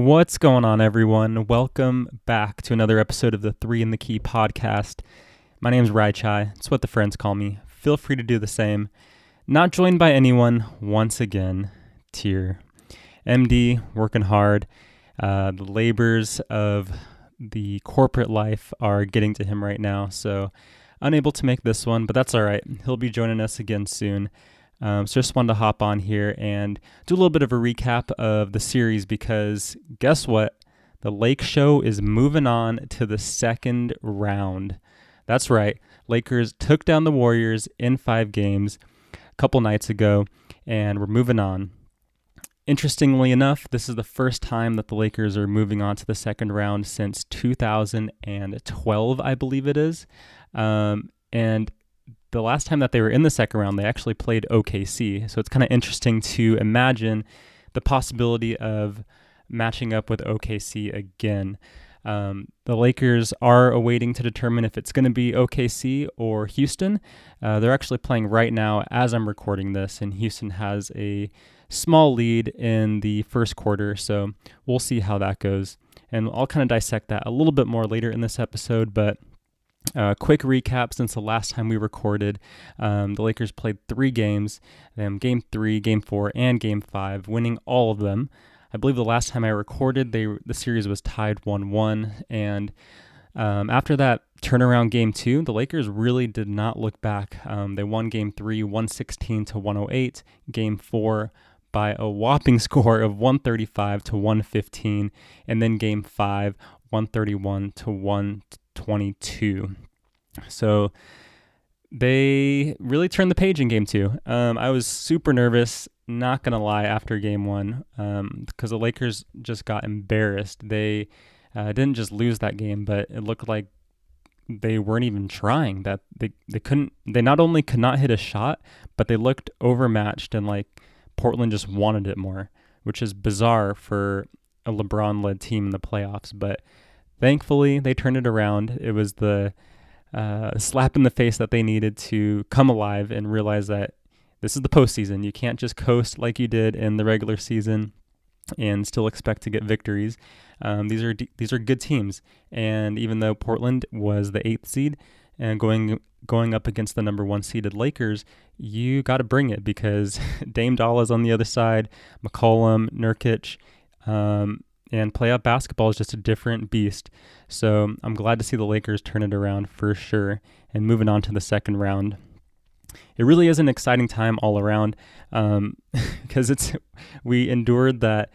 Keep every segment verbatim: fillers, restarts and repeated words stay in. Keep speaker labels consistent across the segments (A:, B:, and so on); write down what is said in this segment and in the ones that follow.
A: What's going on, everyone? Welcome back to another episode of the Three in the Key podcast. My name's Raichai. It's what the friends call me. Feel free to do the same. Not joined by anyone once again. Tier. M D, working hard. Uh, the labors of the corporate life are getting to him right now, so unable to make this one, but that's all right. He'll be joining us again soon. Um, so just wanted to hop on here and do a little bit of a recap of the series because guess what? The Lake Show is moving on to the second round. That's right. Lakers took down the Warriors in five games a couple nights ago, and we're moving on. Interestingly enough, this is the first time that the Lakers are moving on to the second round since two thousand twelve, I believe it is. Um, and the last time that they were in the second round, they actually played O K C. So it's kind of interesting to imagine the possibility of matching up with O K C again. Um, the Lakers are awaiting to determine if it's going to be O K C or Houston. Uh, they're actually playing right now as I'm recording this, and Houston has a small lead in the first quarter. So we'll see how that goes. And I'll kind of dissect that a little bit more later in this episode, but Uh, quick recap since the last time we recorded. Um, the Lakers played three games, um, game three, game four, and game five, winning all of them. I believe the last time I recorded, they the series was tied one one, and um, after that turnaround game two, the Lakers really did not look back. Um, they won game three, one sixteen to one oh eight, game four by a whopping score of one thirty-five to one fifteen, and then game five, one thirty-one to one twenty-two. So they really turned the page in game two. Um, I was super nervous, not going to lie, after game one, um, because the Lakers just got embarrassed. They uh, didn't just lose that game, but it looked like they weren't even trying. That they, they couldn't, they not only could not hit a shot, but they looked overmatched and like Portland just wanted it more, which is bizarre for a LeBron-led team in the playoffs. But thankfully, they turned it around. It was the uh, slap in the face that they needed to come alive and realize that this is the postseason. You can't just coast like you did in the regular season and still expect to get victories. Um, these are these are good teams, and even though Portland was the eighth seed and going going up against the number one seeded Lakers, you got to bring it because Dame Dolla is on the other side, McCollum, Nurkic. Um, And playoff basketball is just a different beast. So I'm glad to see the Lakers turn it around for sure and moving on to the second round. It really is an exciting time all around um, because it's we endured that,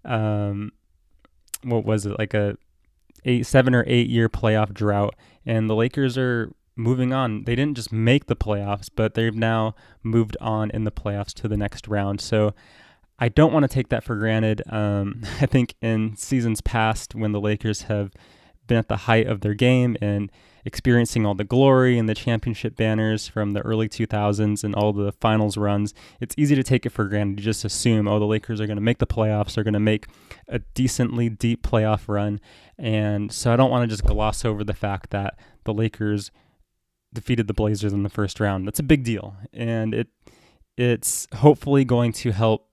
A: um, what was it, like a eight, seven or eight year playoff drought. And the Lakers are moving on. They didn't just make the playoffs, but they've now moved on in the playoffs to the next round. So I don't want to take that for granted. Um, I think in seasons past, when the Lakers have been at the height of their game and experiencing all the glory and the championship banners from the early two thousands and all the finals runs, it's easy to take it for granted. You just assume, oh, the Lakers are going to make the playoffs, they're going to make a decently deep playoff run. And so I don't want to just gloss over the fact that the Lakers defeated the Blazers in the first round. That's a big deal. And it it's hopefully going to help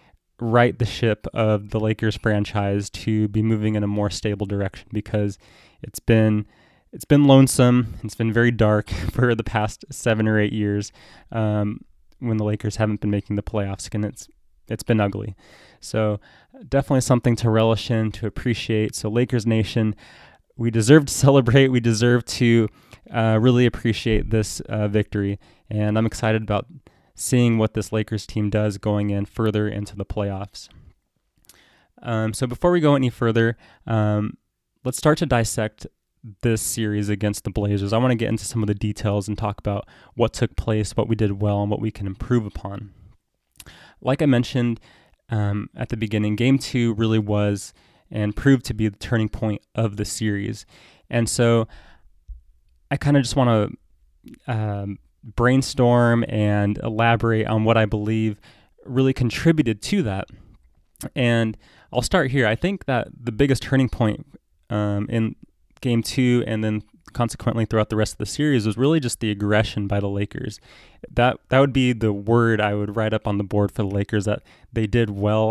A: right the ship of the Lakers franchise to be moving in a more stable direction, because it's been it's been lonesome. It's been very dark for the past seven or eight years um, when the Lakers haven't been making the playoffs, and it's it's been ugly. So definitely something to relish in, to appreciate. So Lakers Nation, we deserve to celebrate. We deserve to uh, really appreciate this uh, victory, and I'm excited about seeing what this Lakers team does going in further into the playoffs. Um, so before we go any further, um, let's start to dissect this series against the Blazers. I want to get into some of the details and talk about what took place, what we did well, and what we can improve upon. Like I mentioned um, at the beginning, game two really was and proved to be the turning point of the series. And so I kind of just want to um, brainstorm and elaborate on what I believe really contributed to that. And I'll start here. I think that the biggest turning point um, in game two and then consequently throughout the rest of the series was really just the aggression by the Lakers. That that would be the word I would write up on the board for the Lakers, that they did well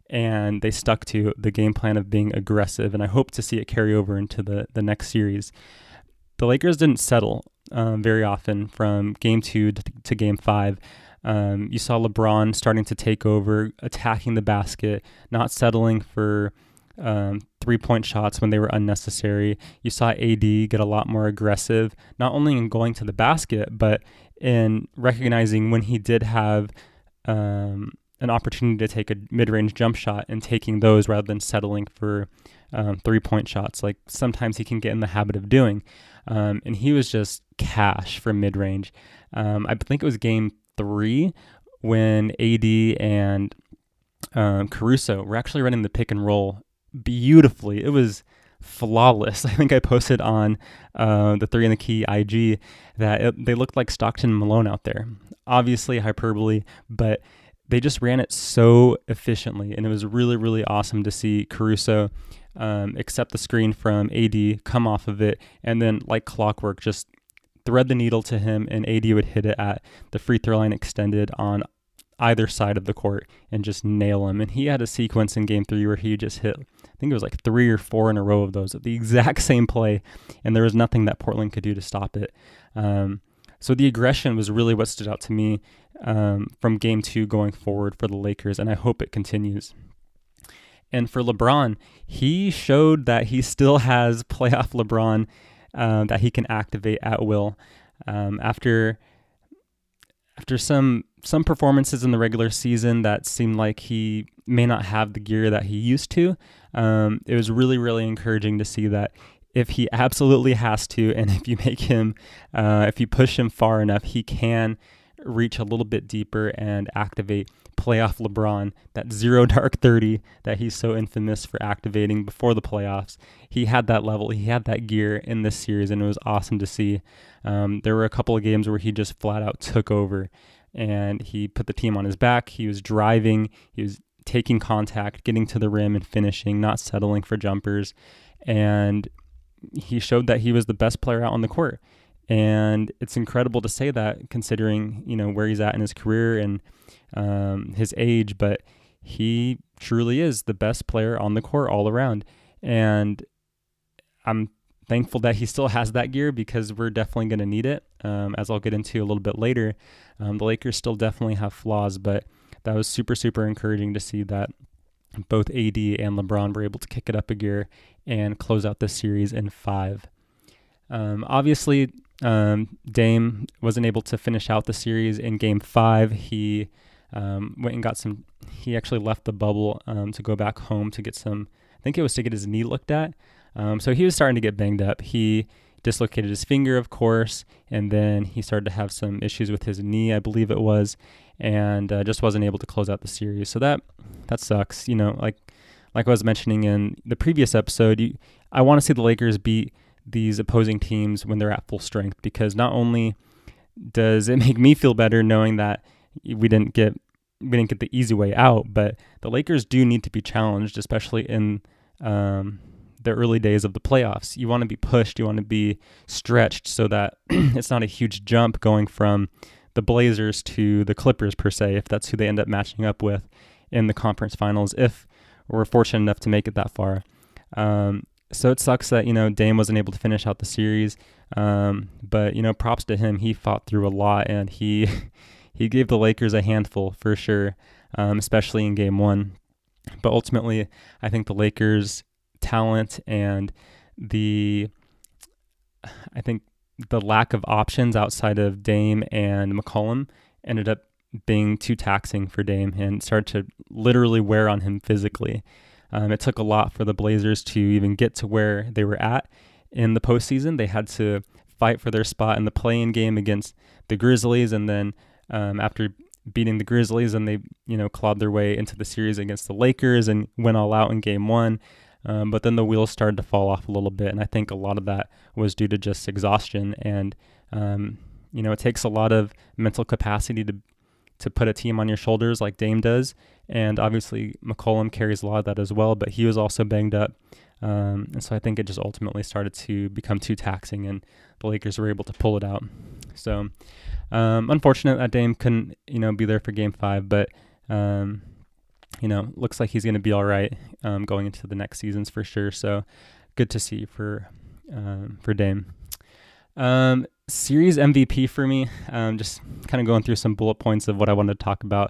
A: and they stuck to the game plan of being aggressive, and I hope to see it carry over into the, the next series. The Lakers didn't settle um, very often from game two to, to game five. Um, you saw LeBron starting to take over, attacking the basket, not settling for um, three-point shots when they were unnecessary. You saw A D get a lot more aggressive, not only in going to the basket, but in recognizing when he did have um, an opportunity to take a mid-range jump shot and taking those rather than settling for um, three-point shots, like sometimes he can get in the habit of doing. Um, and he was just cash from mid-range. Um, I think it was game three when A D and um, Caruso were actually running the pick and roll beautifully. It was flawless. I think I posted on uh, the Three in the Key I G that it, they looked like Stockton and Malone out there. Obviously hyperbole, but they just ran it so efficiently, and it was really, really awesome to see Caruso um, accept the screen from A D, come off of it, and then like clockwork just thread the needle to him, and A D would hit it at the free throw line extended on either side of the court and just nail him. And he had a sequence in game three where he just hit, I think it was like three or four in a row of those at the exact same play, and there was nothing that Portland could do to stop it. Um, so the aggression was really what stood out to me um, from game two going forward for the Lakers, and I hope it continues. And for LeBron, he showed that he still has playoff LeBron uh, that he can activate at will. Um, after after some some performances in the regular season that seemed like he may not have the gear that he used to, um, it was really, really encouraging to see that if he absolutely has to, and if you make him, uh, if you push him far enough, he can reach a little bit deeper and activate playoff LeBron, that zero dark thirty that he's so infamous for activating before the playoffs. He had that level, he had that gear in this series, and it was awesome to see. Um, there were a couple of games where he just flat out took over, and he put the team on his back. He was driving, he was taking contact, getting to the rim and finishing, not settling for jumpers, and he showed that he was the best player out on the court. And it's incredible to say that, considering, you know, where he's at in his career and um, his age, but he truly is the best player on the court all around. And I'm thankful that he still has that gear, because we're definitely going to need it. Um, as I'll get into a little bit later, um, the Lakers still definitely have flaws, but that was super, super encouraging to see that both A D and LeBron were able to kick it up a gear and close out this series in five. Um, obviously, um, Dame wasn't able to finish out the series in game five. He um, went and got some, he actually left the bubble um, to go back home to get some, I think it was to get his knee looked at. Um, so he was starting to get banged up. He dislocated his finger, of course, and then he started to have some issues with his knee, I believe it was, and uh, just wasn't able to close out the series. So that that sucks. You know, like like I was mentioning in the previous episode, you, I want to see the Lakers beat these opposing teams when they're at full strength, because not only does it make me feel better knowing that we didn't get we didn't get the easy way out, but the Lakers do need to be challenged, especially in um, the early days of the playoffs. You want to be pushed, you want to be stretched so that it's not a huge jump going from the Blazers to the Clippers per se, if that's who they end up matching up with in the conference finals, if we're fortunate enough to make it that far. Um, so it sucks that, you know, Dame wasn't able to finish out the series, um, but, you know, props to him. He fought through a lot, and he he gave the Lakers a handful for sure, um, especially in game one. But ultimately, I think the Lakers' talent and the, I think the lack of options outside of Dame and McCollum ended up being too taxing for Dame and started to literally wear on him physically. Um, it took a lot for the Blazers to even get to where they were at in the postseason. They had to fight for their spot in the play-in game against the Grizzlies, and then um, after beating the Grizzlies, and they, you know, clawed their way into the series against the Lakers and went all out in game one. Um, but then the wheels started to fall off a little bit, and I think a lot of that was due to just exhaustion. And um, you know, it takes a lot of mental capacity to to put a team on your shoulders like Dame does, and obviously McCollum carries a lot of that as well. But he was also banged up, um, and so I think it just ultimately started to become too taxing, and the Lakers were able to pull it out. So um, unfortunate that Dame couldn't, you know, be there for Game Five, but um, you know, looks like he's going to be all right um, going into the next seasons for sure. So good to see for um, for Dame. Um, series M V P for me, um, just kind of going through some bullet points of what I wanted to talk about.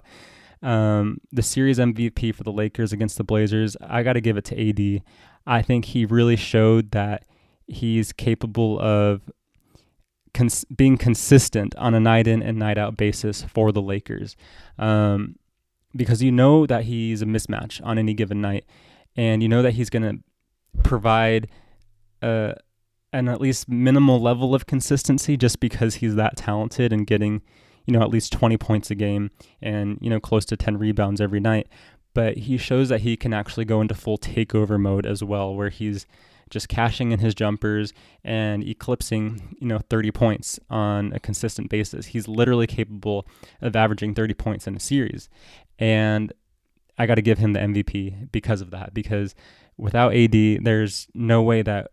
A: Um, the series M V P for the Lakers against the Blazers, I got to give it to A D. I think he really showed that he's capable of cons- being consistent on a night in and night out basis for the Lakers. Um, because you know that he's a mismatch on any given night, and you know that he's going to provide uh, an at least minimal level of consistency just because he's that talented and getting, you know, at least twenty points a game and, you know, close to ten rebounds every night. But he shows that he can actually go into full takeover mode as well, where he's just cashing in his jumpers and eclipsing, you know, thirty points on a consistent basis. He's literally capable of averaging thirty points in a series. And I got to give him the M V P because of that, because without A D, there's no way that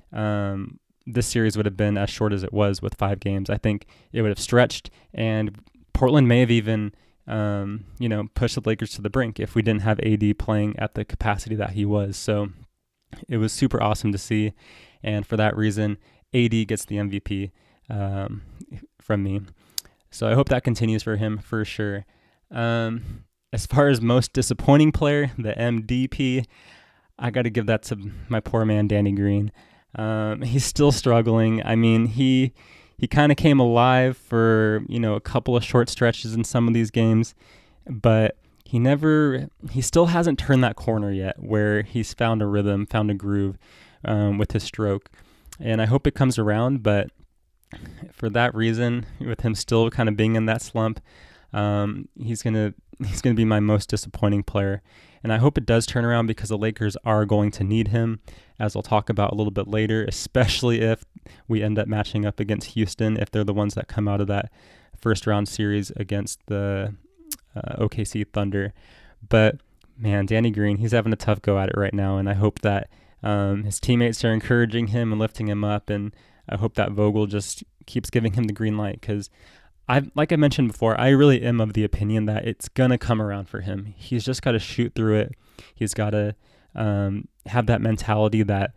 A: um, this series would have been as short as it was with five games. I think it would have stretched, and Portland may have even, um, you know, pushed the Lakers to the brink if we didn't have A D playing at the capacity that he was. So it was super awesome to see, and for that reason, A D gets the M V P um, from me. So I hope that continues for him for sure. Um, as far as most disappointing player, the M D P, I got to give that to my poor man, Danny Green. Um, he's still struggling. I mean, he he kind of came alive for, you know, a couple of short stretches in some of these games, but he never, he still hasn't turned that corner yet where he's found a rhythm, found a groove um, with his stroke. And I hope it comes around, but for that reason, with him still kind of being in that slump, um, he's going to he's gonna be my most disappointing player. And I hope it does turn around because the Lakers are going to need him, as I'll talk about a little bit later, especially if we end up matching up against Houston, if they're the ones that come out of that first round series against the uh, O K C Thunder. But man, Danny Green, he's having a tough go at it right now, and I hope that um, his teammates are encouraging him and lifting him up, and I hope that Vogel just keeps giving him the green light, because I, like I mentioned before, I really am of the opinion that it's going to come around for him. He's just got to shoot through it. He's got to um, have that mentality that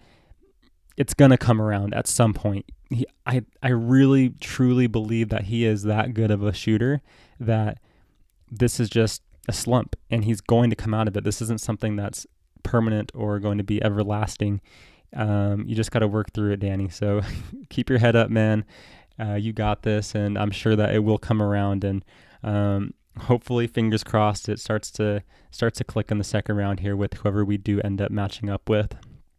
A: it's going to come around at some point. He, I, I really, truly believe that he is that good of a shooter that this is just a slump and he's going to come out of it. This isn't something that's permanent or going to be everlasting. Um, you just got to work through it, Danny. So keep your head up, man. Uh, you got this, and I'm sure that it will come around, and um, hopefully, fingers crossed, it starts to starts to click in the second round here with whoever we do end up matching up with.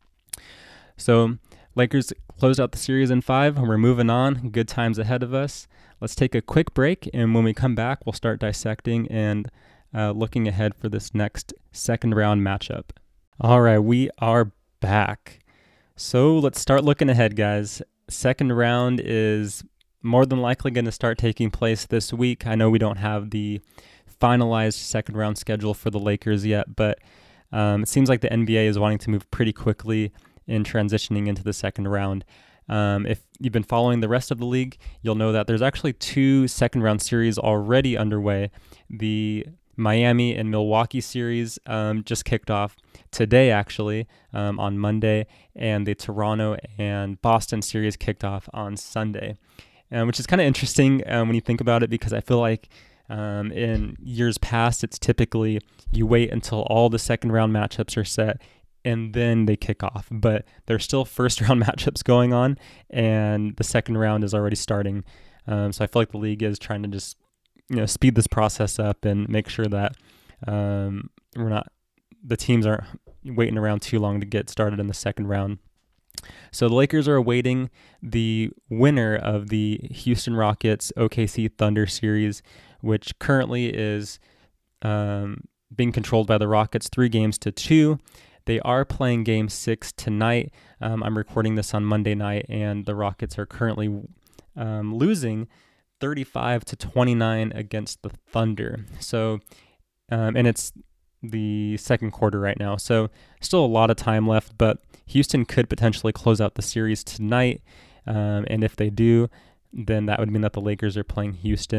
A: So Lakers closed out the series in five, and we're moving on. Good times ahead of us. Let's take a quick break, and when we come back, we'll start dissecting and uh, looking ahead for this next second round matchup. All right, we are back. So let's start looking ahead, guys. Second round is more than likely going to start taking place this week. I know we don't have the finalized second round schedule for the Lakers yet, but um, it seems like the N B A is wanting to move pretty quickly in transitioning into the second round. Um, if you've been following the rest of the league, you'll know that there's actually two second round series already underway. The Miami and Milwaukee series um, just kicked off today, actually, um, on Monday, and the Toronto and Boston series kicked off on Sunday, um, which is kind of interesting um, when you think about it, because I feel like um, in years past, it's typically you wait until all the second round matchups are set and then they kick off, but there's still first round matchups going on and the second round is already starting. Um, so I feel like the league is trying to just you know, speed this process up and make sure that um, we're not, the teams aren't waiting around too long to get started in the second round. So the Lakers are awaiting the winner of the Houston Rockets O K C Thunder series, which currently is um, being controlled by the Rockets three games to two. They are playing game six tonight. Um, I'm recording this on Monday night, and the Rockets are currently um, losing thirty-five to twenty-nine against the Thunder. So, um, and it's the second quarter right now. So still a lot of time left, but Houston could potentially close out the series tonight. Um, and if they do, then that would mean that the Lakers are playing Houston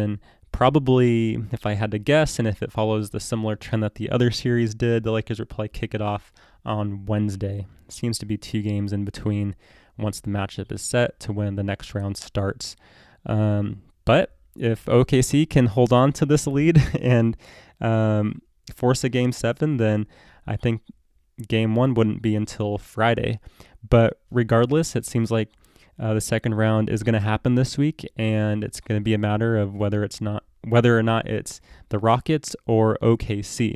A: probably, if I had to guess, and if it follows the similar trend that the other series did, the Lakers would probably kick it off on Wednesday. It seems to be two games in between once the matchup is set to when the next round starts. Um, but if O K C can hold on to this lead and um, force a game seven, then I think game one wouldn't be until Friday. But regardless, it seems like uh, the second round is going to happen this week, and it's going to be a matter of whether it's not whether or not it's the Rockets or O K C.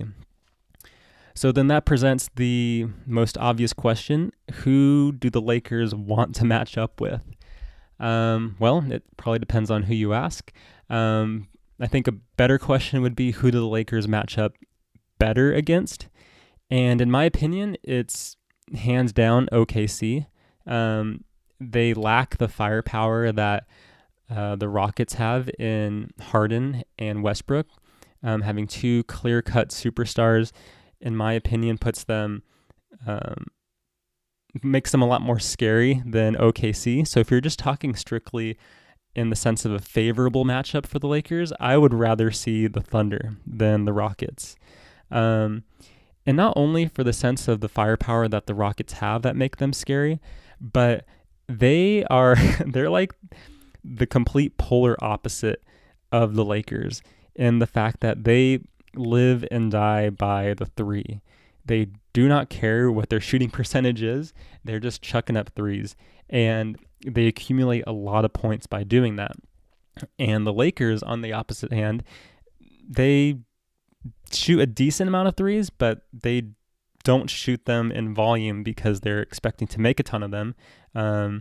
A: So then that presents the most obvious question: who do the Lakers want to match up with? Um, well, it probably depends on who you ask. Um, I think a better question would be, who do the Lakers match up better against? And in my opinion, it's hands down O K C. Um, they lack the firepower that uh, the Rockets have in Harden and Westbrook. Um, having two clear-cut superstars, in my opinion, puts them, um, makes them a lot more scary than O K C. So if you're just talking strictly in the sense of a favorable matchup for the Lakers, I would rather see the Thunder than the Rockets. Um, and not only for the sense of the firepower that the Rockets have that make them scary, but they are, they're like the complete polar opposite of the Lakers in the fact that they live and die by the three. They do not care what their shooting percentage is. They're just chucking up threes, and they accumulate a lot of points by doing that. And the Lakers, on the opposite hand, they shoot a decent amount of threes, but they don't shoot them in volume because they're expecting to make a ton of them. Um,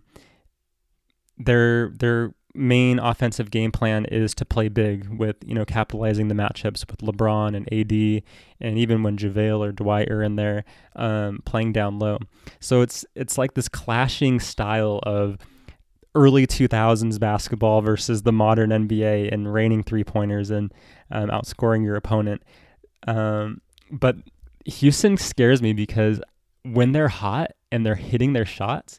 A: their their main offensive game plan is to play big with, you know, capitalizing the matchups with LeBron and A D, and even when JaVale or Dwight are in there, um, playing down low. So it's it's like this clashing style of early two thousands basketball versus the modern N B A and raining three-pointers and um, outscoring your opponent. Um, but Houston scares me because when they're hot and they're hitting their shots,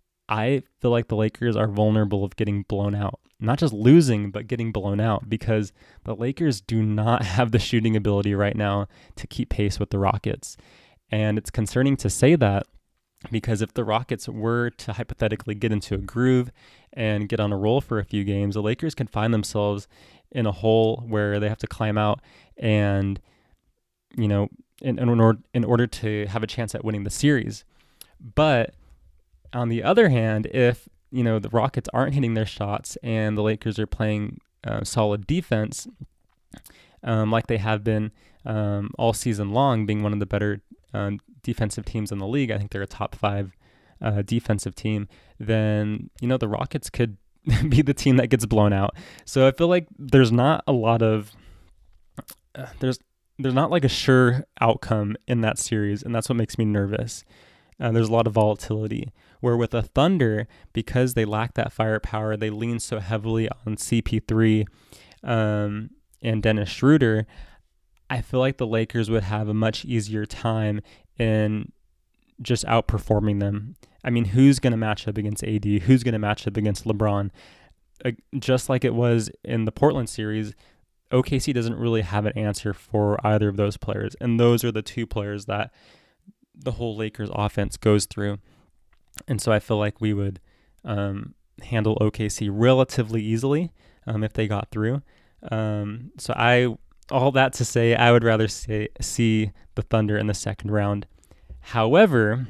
A: I feel like the Lakers are vulnerable of getting blown out. Not just losing, but getting blown out, because the Lakers do not have the shooting ability right now to keep pace with the Rockets. And it's concerning to say that, because if the Rockets were to hypothetically get into a groove and get on a roll for a few games, the Lakers can find themselves in a hole where they have to climb out and, you know, in, in, order, in order to have a chance at winning the series. But on the other hand, if, you know, the Rockets aren't hitting their shots and the Lakers are playing uh, solid defense, um, like they have been um, all season long, being one of the better um, defensive teams in the league, I think they're a top five uh, defensive team, then, you know, the Rockets could be the team that gets blown out. So I feel like there's not a lot of, uh, there's, there's not like a sure outcome in that series, and that's what makes me nervous. Uh, there's a lot of volatility, where with the Thunder, because they lack that firepower, they lean so heavily on C P three um, and Dennis Schroeder. I feel like the Lakers would have a much easier time in just outperforming them. I mean, who's going to match up against A D? Who's going to match up against LeBron? Uh, just like it was in the Portland series, O K C doesn't really have an answer for either of those players. And those are the two players that the whole Lakers offense goes through. And so I feel like we would um, handle O K C relatively easily um, if they got through. Um, so I, all that to say, I would rather say, see the Thunder in the second round. However,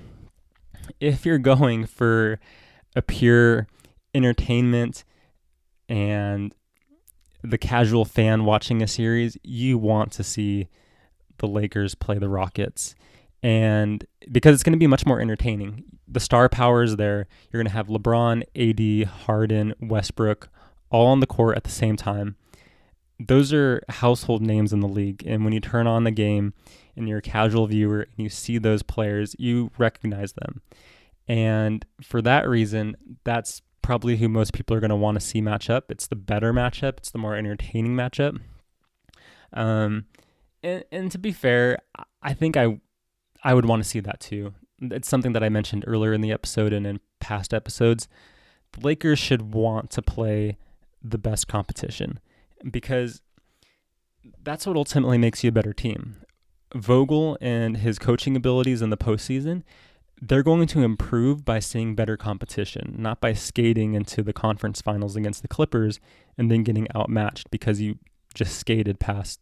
A: if you're going for a pure entertainment and the casual fan watching a series, you want to see the Lakers play the Rockets. And because it's going to be much more entertaining. The star power is there. You're going to have LeBron, A D, Harden, Westbrook, all on the court at the same time. Those are household names in the league. And when you turn on the game and you're a casual viewer and you see those players, you recognize them. And for that reason, that's probably who most people are going to want to see match up. It's the better matchup. It's the more entertaining matchup. Um, and, and to be fair, I think I... I would want to see that too. It's something that I mentioned earlier in the episode and in past episodes. The Lakers should want to play the best competition, because that's what ultimately makes you a better team. Vogel and his coaching abilities in the postseason, they're going to improve by seeing better competition, not by skating into the conference finals against the Clippers and then getting outmatched because you just skated past,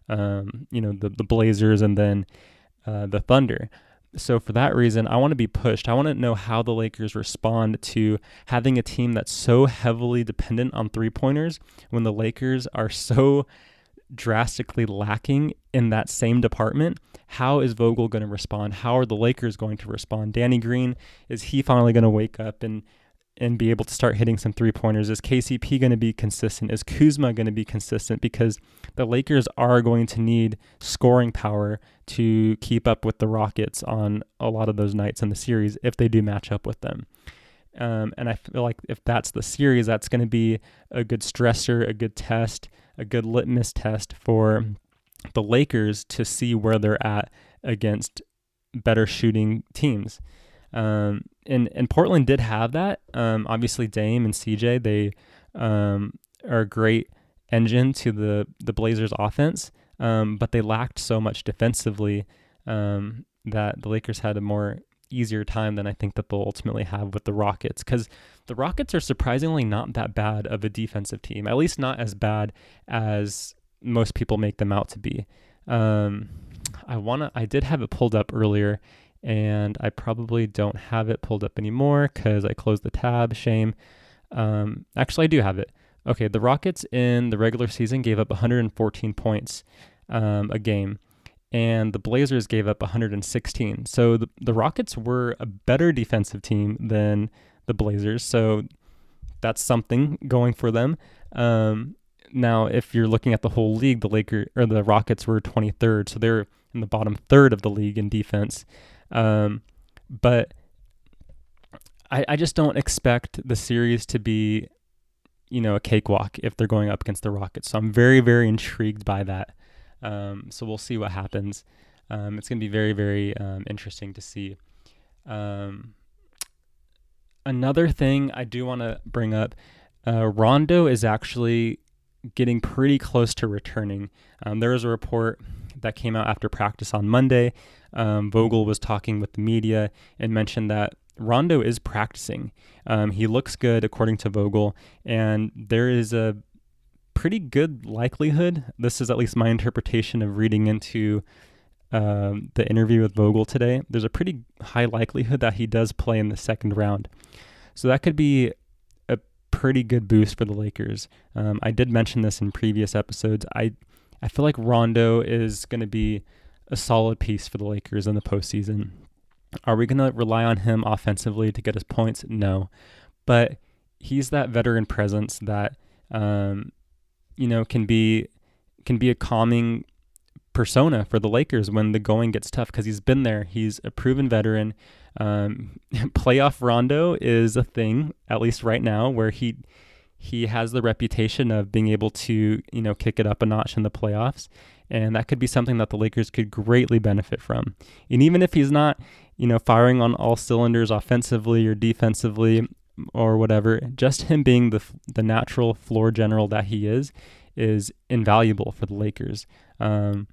A: um, you know, the, the Blazers and then uh, the Thunder. So for that reason, I want to be pushed. I want to know how the Lakers respond to having a team that's so heavily dependent on three-pointers when the Lakers are so drastically lacking in that same department. How is Vogel going to respond? How are the Lakers going to respond? Danny Green, is he finally going to wake up and and be able to start hitting some three-pointers? Is K C P going to be consistent? Is Kuzma going to be consistent? Because the Lakers are going to need scoring power to keep up with the Rockets on a lot of those nights in the series if they do match up with them. Um, and I feel like if that's the series, that's going to be a good stressor, a good test, a good litmus test for the Lakers to see where they're at against better shooting teams. Um, and, and Portland did have that. Um, obviously, Dame and C J, they um, are a great engine to the, the Blazers offense, um, but they lacked so much defensively um, that the Lakers had a more easier time than I think that they'll ultimately have with the Rockets, because the Rockets are surprisingly not that bad of a defensive team, at least not as bad as most people make them out to be. Um, I wanna, I did have it pulled up earlier, and I probably don't have it pulled up anymore because I closed the tab. Shame. Um, actually, I do have it. Okay, the Rockets in the regular season gave up one hundred fourteen points um, a game, and the Blazers gave up one hundred sixteen. So the, the Rockets were a better defensive team than the Blazers, so that's something going for them. Um, now, if you're looking at the whole league, the Lakers or the Rockets were twenty-third, so they're in the bottom third of the league in defense. Um, but I, I just don't expect the series to be, you know, a cakewalk if they're going up against the Rockets. So I'm very, very intrigued by that. Um, so we'll see what happens. Um, it's going to be very, very um, interesting to see. Um, another thing I do want to bring up, uh, Rondo is actually getting pretty close to returning. Um, there was a report that came out after practice on Monday. Um, Vogel was talking with the media and mentioned that Rondo is practicing. Um, he looks good, according to Vogel, and there is a pretty good likelihood, this is at least my interpretation of reading into um, the interview with Vogel today, there's a pretty high likelihood that he does play in the second round. So that could be a pretty good boost for the Lakers. Um, I did mention this in previous episodes. I, I feel like Rondo is going to be a solid piece for the Lakers in the postseason. Are we going to rely on him offensively to get us points? No. But he's that veteran presence that um, you know, can be can be a calming persona for the Lakers when the going gets tough, because he's been there. He's a proven veteran. Um, playoff Rondo is a thing, at least right now, where he he has the reputation of being able to, you know, kick it up a notch in the playoffs, and that could be something that the Lakers could greatly benefit from. And even if he's not, you know, firing on all cylinders offensively or defensively or whatever, just him being the the natural floor general that he is, is invaluable for the Lakers. Um,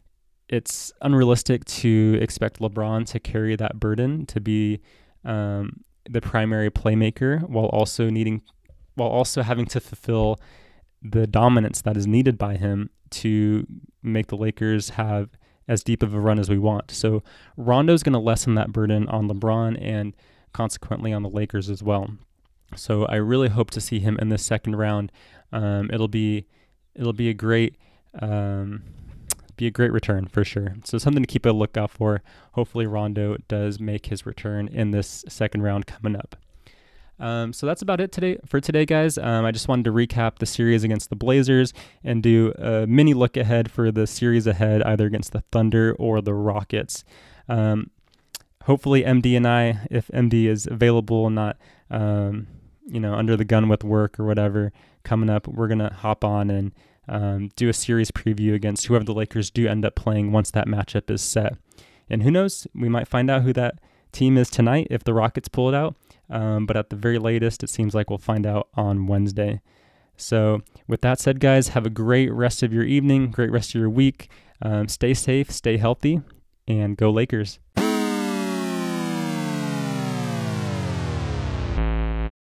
A: it's unrealistic to expect LeBron to carry that burden, to be um, the primary playmaker while also needing, while also having to fulfill the dominance that is needed by him to make the Lakers have as deep of a run as we want. So Rondo's going to lessen that burden on LeBron and consequently on the Lakers as well. So I really hope to see him in the second round. Um, it'll be it'll be a great um, be a great return for sure. So something to keep a lookout for. Hopefully Rondo does make his return in this second round coming up. Um, so that's about it today for today, guys. Um, I just wanted to recap the series against the Blazers and do a mini look ahead for the series ahead, either against the Thunder or the Rockets. Um, hopefully M D and I, if M D is available and not, um, you know, under the gun with work or whatever coming up, we're going to hop on and um, do a series preview against whoever the Lakers do end up playing once that matchup is set. And who knows, we might find out who that team is tonight if the Rockets pull it out. Um, but at the very latest, it seems like we'll find out on Wednesday. So with that said, guys, have a great rest of your evening, great rest of your week. Um, stay safe, stay healthy, and go Lakers.